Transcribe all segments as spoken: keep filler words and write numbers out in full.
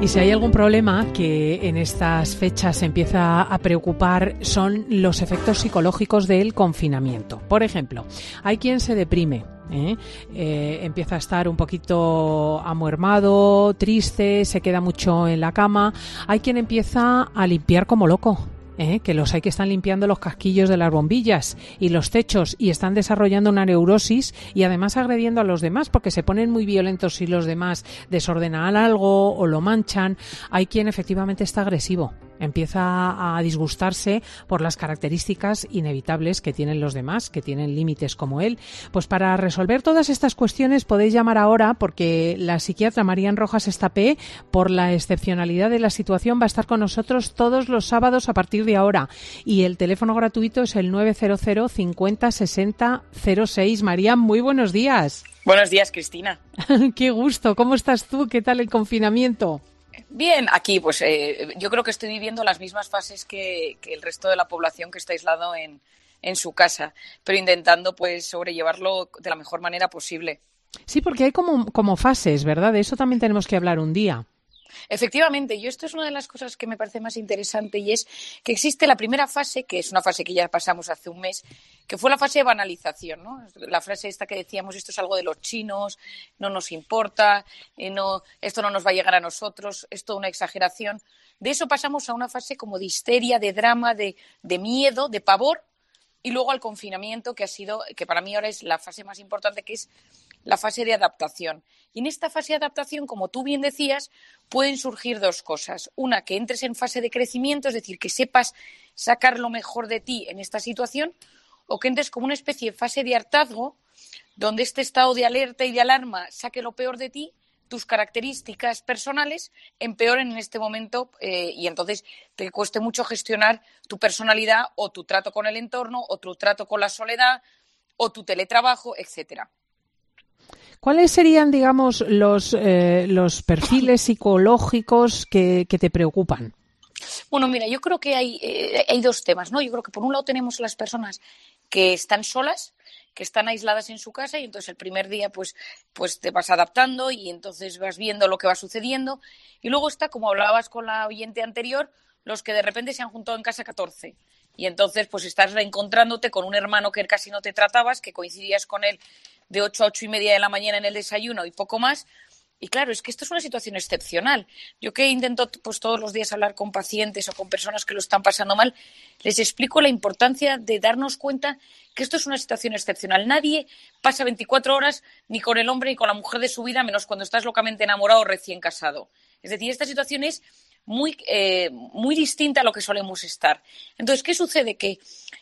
Y si hay algún problema que en estas fechas se empieza a preocupar son los efectos psicológicos del confinamiento. Por ejemplo, hay quien se deprime. ¿Eh? Eh, empieza a estar un poquito amuermado, triste, se queda mucho en la cama. Hay quien empieza a limpiar como loco. ¿Eh? Que los hay que están limpiando los casquillos de las bombillas y los techos y están desarrollando una neurosis y además agrediendo a los demás porque se ponen muy violentos si los demás desordenan algo o lo manchan. Hay quien efectivamente está agresivo, empieza a disgustarse por las características inevitables que tienen los demás, que tienen límites como él. Pues para resolver todas estas cuestiones podéis llamar ahora porque la psiquiatra Marían Rojas Estapé, por la excepcionalidad de la situación, va a estar con nosotros todos los sábados a partir de ahora. Y el teléfono gratuito es el nueve cero cero cincuenta sesenta cero seis. Marían, muy buenos días. Buenos días, Cristina. Qué gusto. ¿Cómo estás tú? ¿Qué tal el confinamiento? Bien, aquí pues eh, yo creo que estoy viviendo las mismas fases que, que el resto de la población que está aislado en, en su casa, pero intentando pues sobrellevarlo de la mejor manera posible. Sí, porque hay como, como fases, ¿verdad? De eso también tenemos que hablar un día. Efectivamente, y esto es una de las cosas que me parece más interesante y es que existe la primera fase, que es una fase que ya pasamos hace un mes, que fue la fase de banalización, ¿no? La frase esta que decíamos, esto es algo de los chinos, no nos importa, eh, no, esto no nos va a llegar a nosotros, es toda una exageración. De eso pasamos a una fase como de histeria, de drama, de, de miedo, de pavor, y luego al confinamiento, que ha sido, que para mí ahora es la fase más importante, que es la fase de adaptación. Y en esta fase de adaptación, como tú bien decías, pueden surgir dos cosas. Una, que entres en fase de crecimiento, es decir, que sepas sacar lo mejor de ti en esta situación, o que entres como una especie de fase de hartazgo, donde este estado de alerta y de alarma saque lo peor de ti, tus características personales empeoren en este momento eh, y entonces te cueste mucho gestionar tu personalidad o tu trato con el entorno o tu trato con la soledad o tu teletrabajo, etcétera. ¿Cuáles serían, digamos, los, eh, los perfiles psicológicos que, que te preocupan? Bueno, mira, yo creo que hay, eh, hay dos temas, ¿no? Yo creo que por un lado tenemos las personas que están solas, que están aisladas en su casa y entonces el primer día pues, pues te vas adaptando y entonces vas viendo lo que va sucediendo. Y luego está, como hablabas con la oyente anterior, los que de repente se han juntado en casa catorce. Y entonces pues estás reencontrándote con un hermano que casi no te tratabas, que coincidías con él de ocho a ocho y media de la mañana en el desayuno y poco más. Y claro, es que esto es una situación excepcional. Yo que intento pues todos los días hablar con pacientes o con personas que lo están pasando mal, les explico la importancia de darnos cuenta que esto es una situación excepcional. Nadie pasa veinticuatro horas ni con el hombre ni con la mujer de su vida, menos cuando estás locamente enamorado o recién casado. Es decir, esta situación es muy, eh, muy distinta a lo que solemos estar. Entonces, ¿qué sucede? Que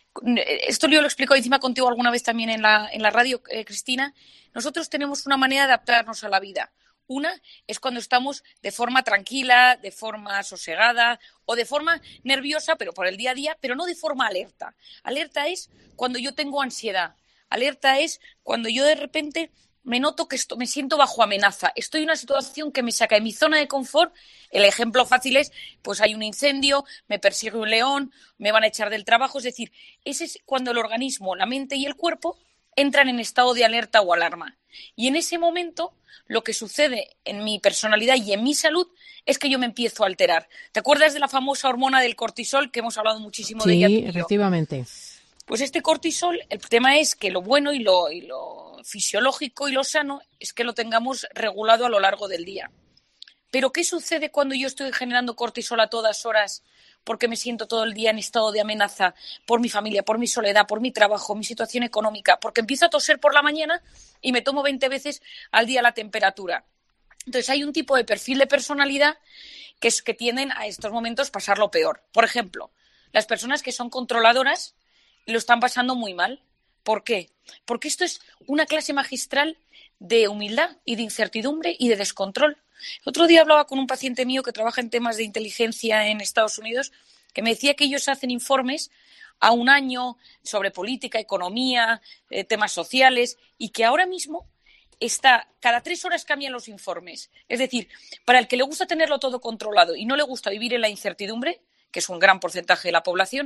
esto yo lo explico encima contigo alguna vez también en la, en la radio, eh, Cristina. Nosotros tenemos una manera de adaptarnos a la vida. Una es cuando estamos de forma tranquila, de forma sosegada o de forma nerviosa, pero por el día a día, pero no de forma alerta. Alerta es cuando yo tengo ansiedad. Alerta es cuando yo de repente me noto que esto, me siento bajo amenaza. Estoy en una situación que me saca de mi zona de confort. El ejemplo fácil es, pues hay un incendio, me persigue un león, me van a echar del trabajo. Es decir, ese es cuando el organismo, la mente y el cuerpo entran en estado de alerta o alarma. Y en ese momento lo que sucede en mi personalidad y en mi salud es que yo me empiezo a alterar. ¿Te acuerdas de la famosa hormona del cortisol que hemos hablado muchísimo sí, de ella? Sí, efectivamente. Pues este cortisol, el tema es que lo bueno y lo, y lo fisiológico y lo sano es que lo tengamos regulado a lo largo del día. Pero ¿qué sucede cuando yo estoy generando cortisol a todas horas porque me siento todo el día en estado de amenaza por mi familia, por mi soledad, por mi trabajo, mi situación económica? Porque empiezo a toser por la mañana y me tomo veinte veces al día la temperatura. Entonces hay un tipo de perfil de personalidad que es que tienden a estos momentos pasarlo peor. Por ejemplo, las personas que son controladoras lo están pasando muy mal. ¿Por qué? Porque esto es una clase magistral de humildad y de incertidumbre y de descontrol. El otro día hablaba con un paciente mío que trabaja en temas de inteligencia en Estados Unidos, que me decía que ellos hacen informes a un año sobre política, economía, eh, temas sociales, y que ahora mismo está, cada tres horas cambian los informes. Es decir, para el que le gusta tenerlo todo controlado y no le gusta vivir en la incertidumbre, que es un gran porcentaje de la población,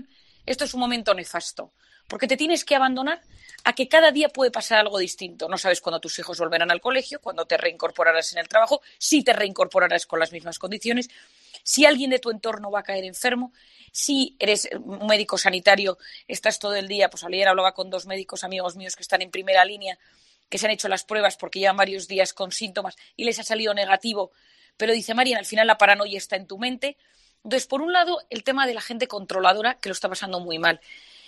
esto es un momento nefasto, porque te tienes que abandonar a que cada día puede pasar algo distinto. No sabes cuándo tus hijos volverán al colegio, cuándo te reincorporarás en el trabajo, si te reincorporarás con las mismas condiciones, si alguien de tu entorno va a caer enfermo, si eres un médico sanitario, estás todo el día, pues ayer hablaba con dos médicos amigos míos que están en primera línea, que se han hecho las pruebas porque llevan varios días con síntomas y les ha salido negativo, pero dice Marian, al final la paranoia está en tu mente. Entonces, por un lado, el tema de la gente controladora, que lo está pasando muy mal.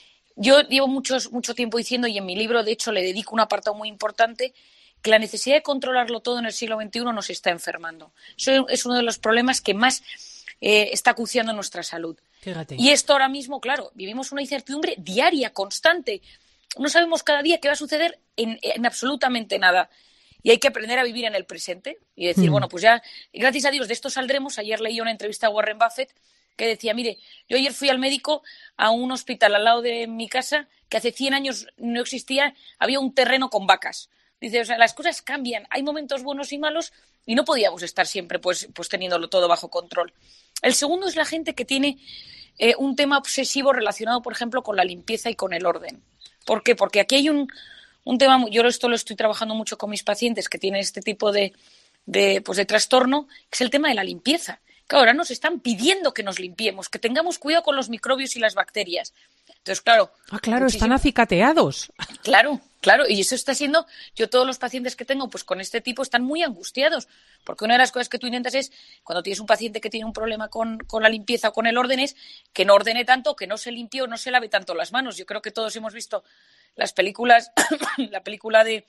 Yo llevo muchos, mucho tiempo diciendo, y en mi libro, de hecho, le dedico un apartado muy importante, que la necesidad de controlarlo todo en el siglo veintiuno nos está enfermando. Eso es uno de los problemas que más eh, está acuciando nuestra salud. Fíjate. Y esto ahora mismo, claro, vivimos una incertidumbre diaria, constante. No sabemos cada día qué va a suceder en, en absolutamente nada. Y hay que aprender a vivir en el presente y decir, mm. bueno, pues ya, gracias a Dios, de esto saldremos. Ayer leí una entrevista a Warren Buffett que decía, mire, yo ayer fui al médico a un hospital al lado de mi casa que hace cien años no existía, había un terreno con vacas. Dice, o sea, las cosas cambian, hay momentos buenos y malos y no podíamos estar siempre pues, pues teniéndolo todo bajo control. El segundo es la gente que tiene eh, un tema obsesivo relacionado, por ejemplo, con la limpieza y con el orden. ¿Por qué? Porque aquí hay un, un tema, yo esto lo estoy trabajando mucho con mis pacientes que tienen este tipo de, de, pues de trastorno, que es el tema de la limpieza. Que ahora nos están pidiendo que nos limpiemos, que tengamos cuidado con los microbios y las bacterias. Entonces, claro... Ah, claro, muchísimo... están acicateados. Claro, claro, y eso está siendo... Yo todos los pacientes que tengo, pues con este tipo, están muy angustiados, porque una de las cosas que tú intentas es, cuando tienes un paciente que tiene un problema con, con la limpieza o con el orden, es que no ordene tanto, que no se limpie o no se lave tanto las manos. Yo creo que todos hemos visto las películas, la película de,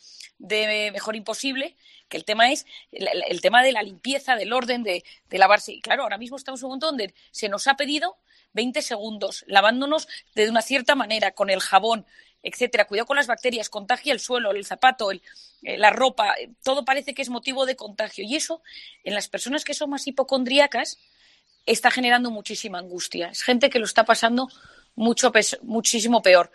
de Mejor Imposible, que el tema es el, el tema de la limpieza, del orden, de, de lavarse. Y claro, ahora mismo estamos en un momento donde se nos ha pedido veinte segundos, lavándonos de una cierta manera, con el jabón, etcétera. Cuidado con las bacterias, contagia el suelo, el zapato, el, eh, la ropa, todo parece que es motivo de contagio. Y eso, en las personas que son más hipocondríacas, está generando muchísima angustia. Es gente que lo está pasando mucho, muchísimo peor.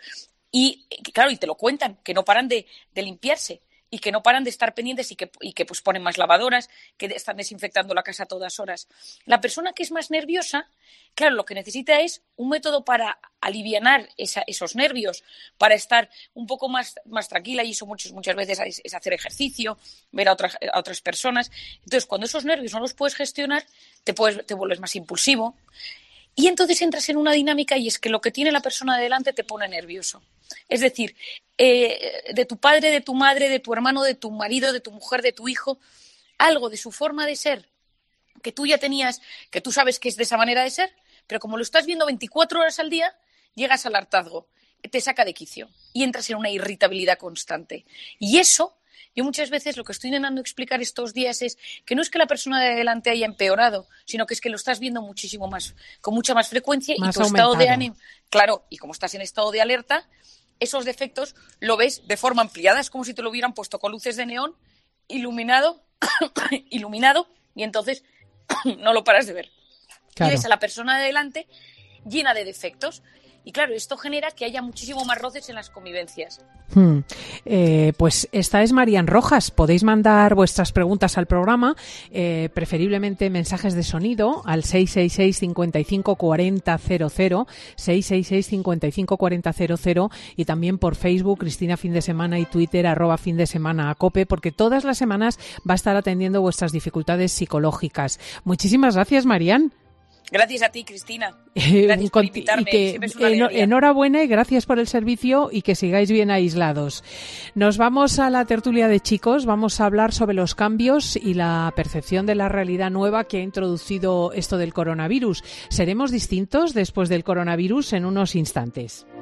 Y claro, y te lo cuentan, que no paran de, de limpiarse y que no paran de estar pendientes y que, y que pues ponen más lavadoras, que están desinfectando la casa a todas horas. La persona que es más nerviosa, claro, lo que necesita es un método para alivianar esa, esos nervios, para estar un poco más, más tranquila, y eso muchas, muchas veces es, es hacer ejercicio, ver a otras, a otras personas. Entonces, cuando esos nervios no los puedes gestionar, te, puedes, te vuelves más impulsivo. Y entonces entras en una dinámica y es que lo que tiene la persona de delante te pone nervioso. Es decir, eh, de tu padre, de tu madre, de tu hermano, de tu marido, de tu mujer, de tu hijo, algo de su forma de ser que tú ya tenías, que tú sabes que es de esa manera de ser, pero como lo estás viendo veinticuatro horas al día, llegas al hartazgo, te saca de quicio y entras en una irritabilidad constante. Y eso... Yo muchas veces lo que estoy intentando explicar estos días es que no es que la persona de delante haya empeorado, sino que es que lo estás viendo muchísimo más, con mucha más frecuencia, más y tu aumentado. Estado de ánimo, claro, y como estás en estado de alerta, esos defectos lo ves de forma ampliada, es como si te lo hubieran puesto con luces de neón, iluminado, iluminado, y entonces no lo paras de ver. Claro. Y ves a la persona de delante llena de defectos. Y claro, esto genera que haya muchísimo más roces en las convivencias. Hmm. Eh, pues esta es Marian Rojas. Podéis mandar vuestras preguntas al programa, eh, preferiblemente mensajes de sonido al seis seis seis, cinco cinco cuatro cero cero cero, seis seis seis, cinco cinco cuatro cero cero cero, y también por Facebook, Cristina Fin de Semana, y Twitter, arroba fin de semana a cope, porque todas las semanas va a estar atendiendo vuestras dificultades psicológicas. Muchísimas gracias, Marian. Gracias a ti, Cristina. Gracias por invitarme. Y que, es una en, enhorabuena y gracias por el servicio, y que sigáis bien aislados. Nos vamos a la tertulia de chicos. Vamos a hablar sobre los cambios y la percepción de la realidad nueva que ha introducido esto del coronavirus. ¿Seremos distintos después del coronavirus? En unos instantes.